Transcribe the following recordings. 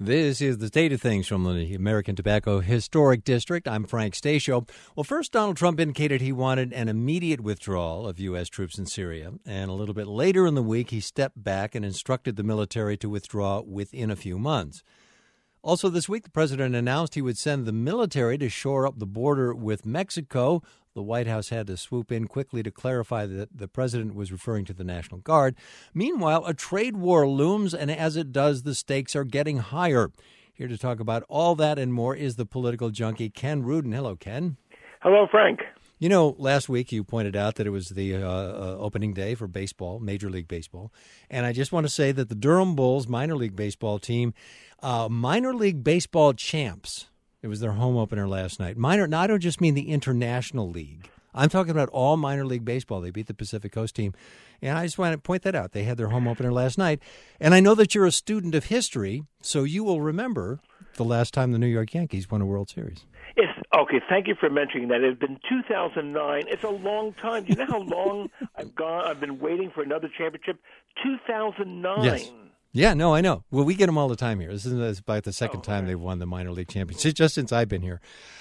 This is the state of things from the American Tobacco Historic District. I'm Frank Stasio. Well, first, Donald Trump indicated he wanted an immediate withdrawal of U.S. troops in Syria. And a little bit later in the week, he stepped back and instructed the military to withdraw within a few months. Also this week, the president announced he would send the military to shore up the border with Mexico. The White House had to swoop in quickly to clarify that the president was referring to the National Guard. Meanwhile, a trade war looms, and as it does, the stakes are getting higher. Here to talk about all that and more is the political junkie, Ken Rudin. Hello, Ken. Hello, Frank. You know, last week you pointed out that it was the opening day for baseball, Major League Baseball. And I just want to say that the Durham Bulls minor league baseball team, minor league baseball champs, it was their home opener last night. Now, I don't just mean the International League. I'm talking about all minor league baseball. They beat the Pacific Coast team. And I just want to point that out. They had their home opener last night. And I know that you're a student of history, so you will remember the last time the New York Yankees won a World Series. Okay, thank you for mentioning that. It's been 2009. It's a long time. Do you know how long I've been waiting for another championship? 2009. Yes. Yeah, no, I know. Well, we get them all the time here. This is about the second time they've won the minor league championship, just since I've been here.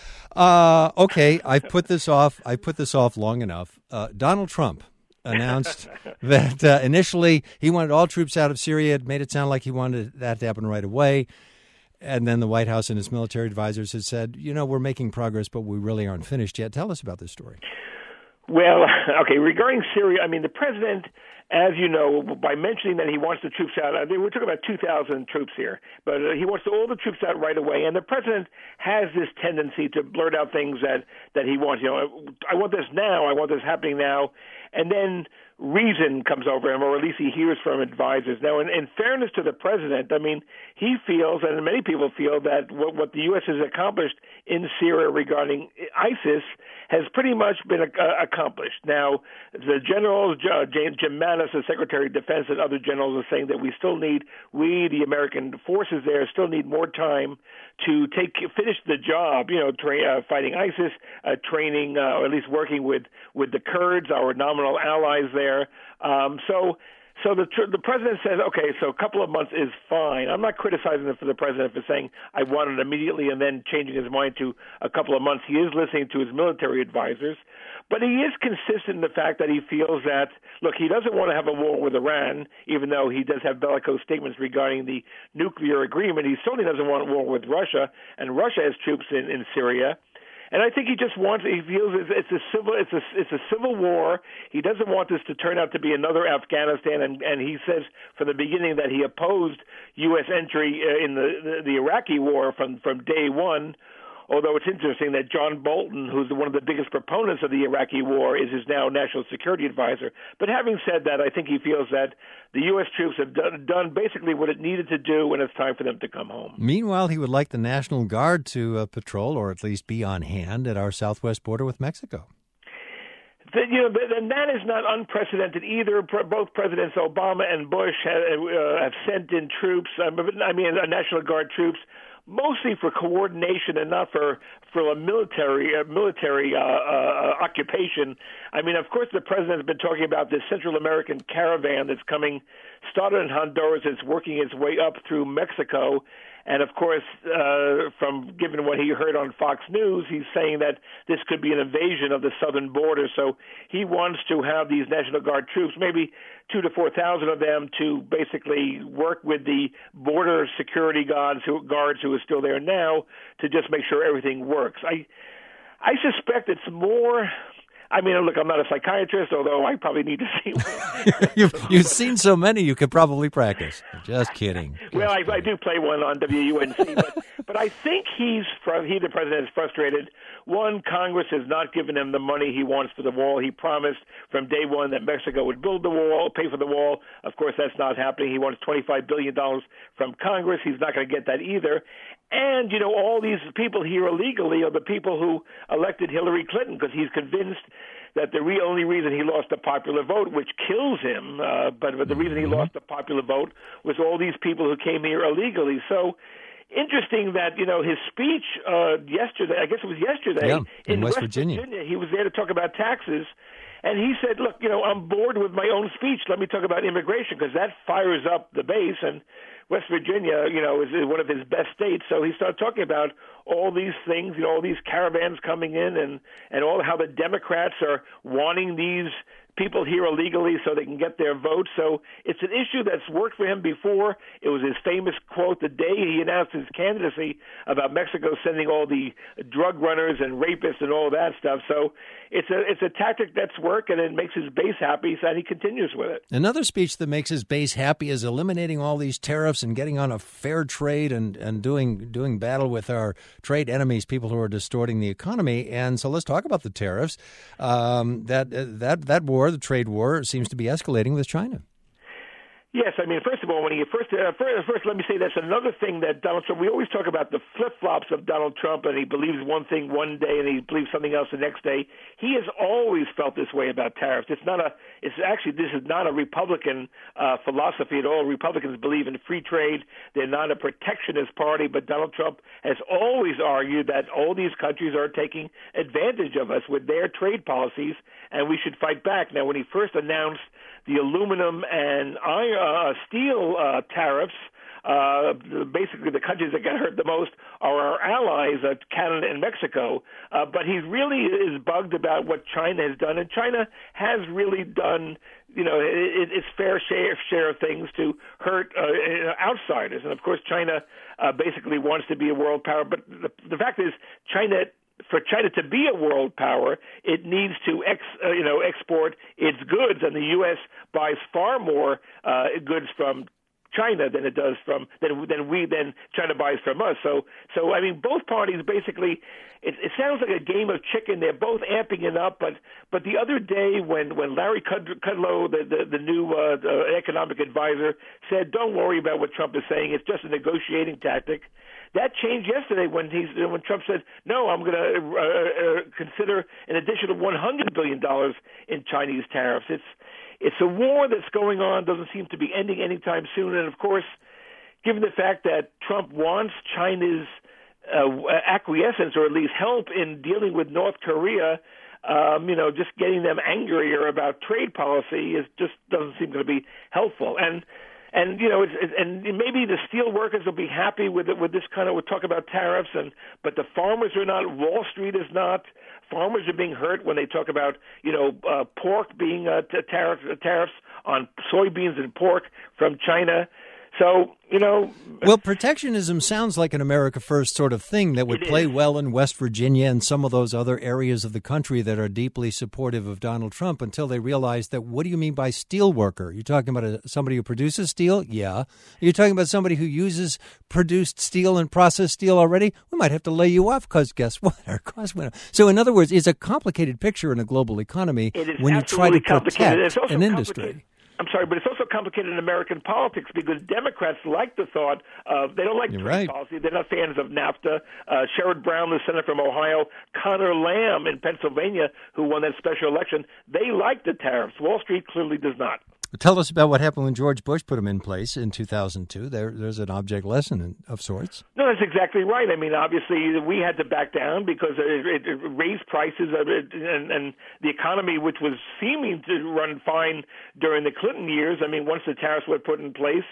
Okay, I've put this off long enough. Donald Trump announced that initially he wanted all troops out of Syria. It made it sound like he wanted that to happen right away. And then the White House and its military advisors had said, you know, we're making progress, but we really aren't finished yet. Tell us about this story. Well, okay, regarding Syria, I mean, the president, as you know, by mentioning that he wants the troops out, we're talking about 2,000 troops here, but he wants all the troops out right away. And the president has this tendency to blurt out things that he wants. You know, I want this now. I want this happening now. And then reason comes over him, or at least he hears from advisors. Now, in fairness to the president, I mean, he feels, and many people feel, that what the U.S. has accomplished in Syria regarding ISIS has pretty much been accomplished. Now, the generals, Jim Mattis, the Secretary of Defense, and other generals are saying that the American forces there still need more time to finish the job, you know, fighting ISIS, training, or at least working with the Kurds, our nominal allies there. So the president says, okay, so a couple of months is fine. I'm not criticizing the president for saying I want it immediately and then changing his mind to a couple of months. He is listening to his military advisors, but he is consistent in the fact that he feels that, look, he doesn't want to have a war with Iran, even though he does have bellicose statements regarding the nuclear agreement. He certainly doesn't want a war with Russia, and Russia has troops in Syria. And I think he feels it's a civil war. He doesn't want this to turn out to be another Afghanistan, and he says from the beginning that he opposed U.S. entry in the Iraqi war from day one. Although it's interesting that John Bolton, who's one of the biggest proponents of the Iraqi war, is his now national security advisor. But having said that, I think he feels that the U.S. troops have done basically what it needed to do, and it's time for them to come home. Meanwhile, he would like the National Guard to patrol, or at least be on hand, at our southwest border with Mexico. And that is not unprecedented either. Both Presidents Obama and Bush have sent in troops, National Guard troops, mostly for coordination and not for a military occupation. I mean, of course, the president's been talking about this Central American caravan that's started in Honduras, it's working its way up through Mexico. And, of course, given what he heard on Fox News, he's saying that this could be an invasion of the southern border. So he wants to have these National Guard troops, maybe 2,000 to 4,000 of them, to basically work with the border security guards who are still there now to just make sure everything works. I suspect it's more. I mean, look, I'm not a psychiatrist, although I probably need to see one. You've seen so many, you could probably practice. Just kidding. Well, I do play one on WUNC, but I think the president, is frustrated. One, Congress has not given him the money he wants for the wall. He promised from day one that Mexico would build the wall, pay for the wall. Of course, that's not happening. He wants $25 billion from Congress. He's not going to get that either. And, all these people here illegally are the people who elected Hillary Clinton, because he's convinced that the only reason he lost the popular vote, which kills him, but the reason he lost the popular vote was all these people who came here illegally. So interesting that, his speech yesterday, I guess it was yesterday, in West Virginia, he was there to talk about taxes. And he said, look, I'm bored with my own speech. Let me talk about immigration, because that fires up the base. And West Virginia, is one of his best states. So he started talking about all these things, all these caravans coming in and all how the Democrats are wanting these people here illegally so they can get their votes. So it's an issue that's worked for him before. It was his famous quote the day he announced his candidacy about Mexico sending all the drug runners and rapists and all that stuff. So it's a tactic that's worked, and it makes his base happy, and he continues with it. Another speech that makes his base happy is eliminating all these tariffs and getting on a fair trade and doing battle with our trade enemies, people who are distorting the economy. And so let's talk about the tariffs. That war, the trade war, seems to be escalating with China. Yes, I mean, first of all, when he first, let me say that's another thing that Donald Trump. We always talk about the flip-flops of Donald Trump, and he believes one thing one day and he believes something else the next day. He has always felt this way about tariffs. This is not a Republican philosophy at all. Republicans believe in free trade. They're not a protectionist party, but Donald Trump has always argued that all these countries are taking advantage of us with their trade policies, and we should fight back. Now, when he first announced the aluminum and steel tariffs, basically the countries that got hurt the most are our allies, Canada and Mexico. But he really is bugged about what China has done, and China has really done, its fair share of things to hurt outsiders. And of course, China basically wants to be a world power. But the fact is, for China to be a world power, it needs to export its goods, and the U.S. buys far more goods from China than it does than China buys from us. So I mean, both parties basically. It sounds like a game of chicken. They're both amping it up, but the other day when Larry Kudlow, the new economic advisor, said, "Don't worry about what Trump is saying. It's just a negotiating tactic." That changed yesterday when Trump said, "No, I'm going to consider an additional $100 billion in Chinese tariffs." It's a war that's going on, doesn't seem to be ending anytime soon. And of course, given the fact that Trump wants China's acquiescence or at least help in dealing with North Korea, just getting them angrier about trade policy just doesn't seem to be helpful. And maybe the steel workers will be happy with this kind of talk about tariffs, but the farmers are not. Wall Street is not. Farmers are being hurt when they talk about pork being tariffs on soybeans and pork from China. So, Well, protectionism sounds like an America First sort of thing that would play well in West Virginia and some of those other areas of the country that are deeply supportive of Donald Trump until they realize that, what do you mean by steel worker? You're talking about somebody who produces steel? Yeah. You're talking about somebody who uses produced steel and processed steel already? We might have to lay you off because guess what? Our costs went up. So, in other words, it's a complicated picture in a global economy when you try to protect an industry. I'm sorry, but it's also complicated in American politics because Democrats like the thought of, they don't like trade policy. They're not fans of NAFTA. Sherrod Brown, the senator from Ohio, Connor Lamb in Pennsylvania, who won that special election, they like the tariffs. Wall Street clearly does not. Tell us about what happened when George Bush put them in place in 2002. There's an object lesson of sorts. No, that's exactly right. I mean, obviously, we had to back down because it raised prices, and the economy, which was seeming to run fine during the Clinton years. I mean, once the tariffs were put in place,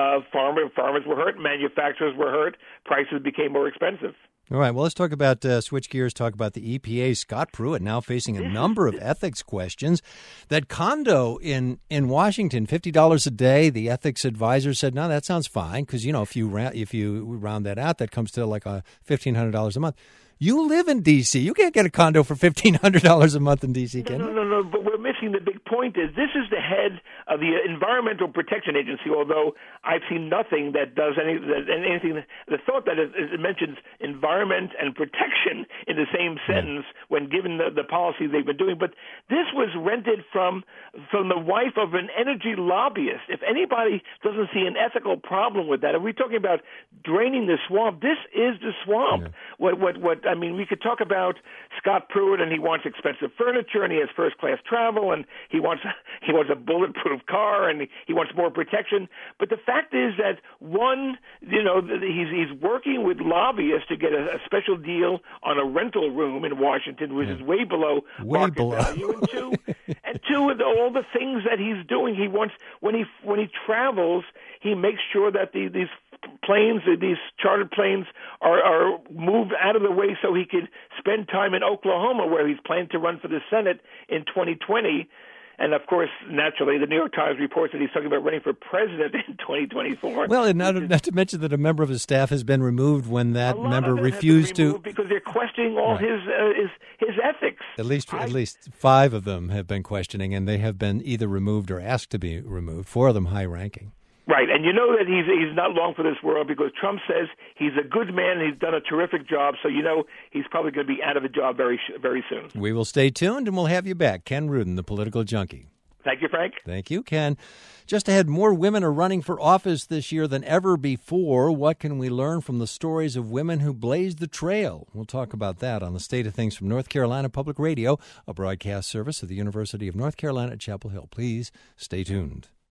farmers were hurt, manufacturers were hurt, prices became more expensive. All right. Well, let's talk about switch gears. Talk about the EPA. Scott Pruitt now facing a number of ethics questions. That condo in Washington, $50 a day. The ethics advisor said, "No, that sounds fine because if you round that out, that comes to like $1,500 a month." You live in D.C. You can't get a condo for $1,500 a month in D.C., can you? No. But we're missing the big point. Is this is the head of the Environmental Protection Agency, although I've seen nothing that does anything. The thought that it mentions environment and protection in the same sentence when given the policies they've been doing. But this was rented from the wife of an energy lobbyist. If anybody doesn't see an ethical problem with that, if we're talking about draining the swamp, this is the swamp. Yeah. I mean, we could talk about Scott Pruitt, and he wants expensive furniture, and he has first-class travel, and he wants a bulletproof car, and he wants more protection. But the fact is that he's working with lobbyists to get a special deal on a rental room in Washington, which is way below market value. And two, with all the things that he's doing, he wants when he travels, he makes sure that these planes, these chartered planes, are moved out of the way so he could spend time in Oklahoma, where he's planning to run for the Senate in 2020. And, of course, naturally, the New York Times reports that he's talking about running for president in 2024. Well, and not to mention that a member of his staff has been removed when that member refused to. Because they're questioning all his ethics. At least 5 of them have been questioning, and they have been either removed or asked to be removed. 4 of them high-ranking. Right, and you know that he's not long for this world because Trump says he's a good man. He's done a terrific job, so you know he's probably going to be out of a job very soon. We will stay tuned, and we'll have you back. Ken Rudin, the political junkie. Thank you, Frank. Thank you, Ken. Just ahead, more women are running for office this year than ever before. What can we learn from the stories of women who blazed the trail? We'll talk about that on the State of Things from North Carolina Public Radio, a broadcast service of the University of North Carolina at Chapel Hill. Please stay tuned.